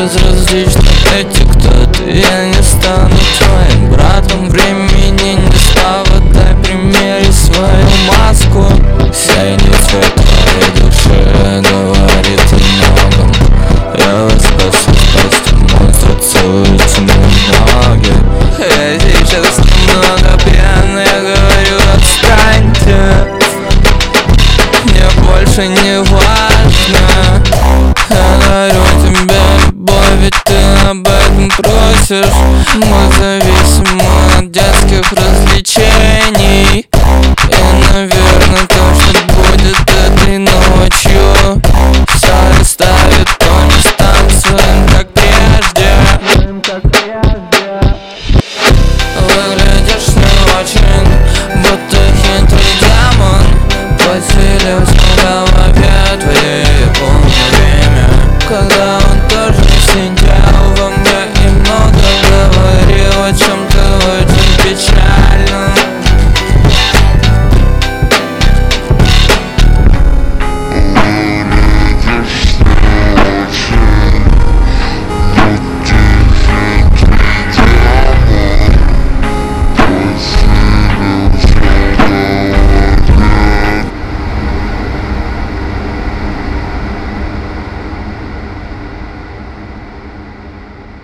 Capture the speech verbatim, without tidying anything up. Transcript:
безразлично этикет. Я не стану твоим братом, времени не стало. Дай примери свою маску. Синий цвет твоей души говорит о многом. Я вас спасу, спасу, монстра, целуйте мои ноги. Я сейчас немного пьян, я говорю, отстаньте. Мне больше не важно. Я дарю тебе любовь, ведь ты об этом просишь. Мы зависимы от детских развлечений. И, наверное, то, что будет этой ночью, все расставит по местам своим, как прежде. Выглядишь не очень, будто хитрый демон. Поселился в голове твоей, я помню время, когда